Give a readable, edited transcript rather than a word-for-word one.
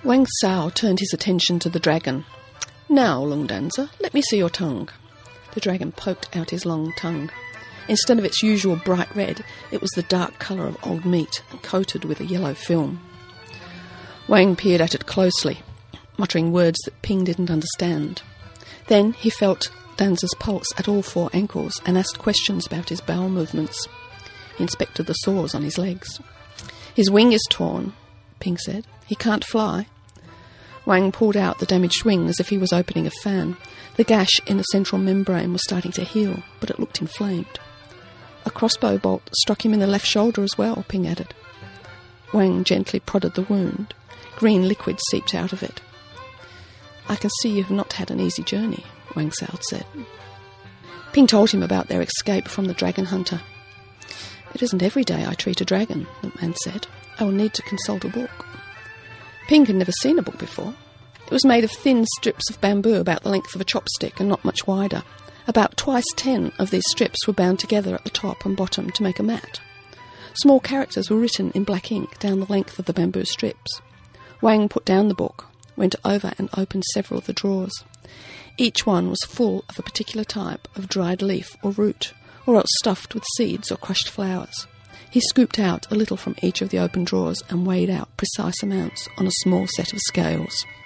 Wang Sao turned his attention to the dragon. "Now, Long Dancer, let me see your tongue." The dragon poked out his long tongue. Instead of its usual bright red, it was the dark colour of old meat and coated with a yellow film. Wang peered at it closely, muttering words that Ping didn't understand. Then he felt Dancer's pulse at all 4 ankles and asked questions about his bowel movements. He inspected the sores on his legs. "His wing is torn," Ping said. "He can't fly." Wang pulled out the damaged wing as if he was opening a fan. The gash in the central membrane was starting to heal, but it looked inflamed. "A crossbow bolt struck him in the left shoulder as well," Ping added. Wang gently prodded the wound. Green liquid seeped out of it. "I can see you have not had an easy journey," Wang Sao said. Ping told him about their escape from the dragon hunter. "It isn't every day I treat a dragon," the man said. "I will need to consult a book." Ping had never seen a book before. It was made of thin strips of bamboo about the length of a chopstick and not much wider. About twice 10 of these strips were bound together at the top and bottom to make a mat. Small characters were written in black ink down the length of the bamboo strips. Wang put down the book, went over and opened several of the drawers. Each one was full of a particular type of dried leaf or root, or else stuffed with seeds or crushed flowers. He scooped out a little from each of the open drawers and weighed out precise amounts on a small set of scales.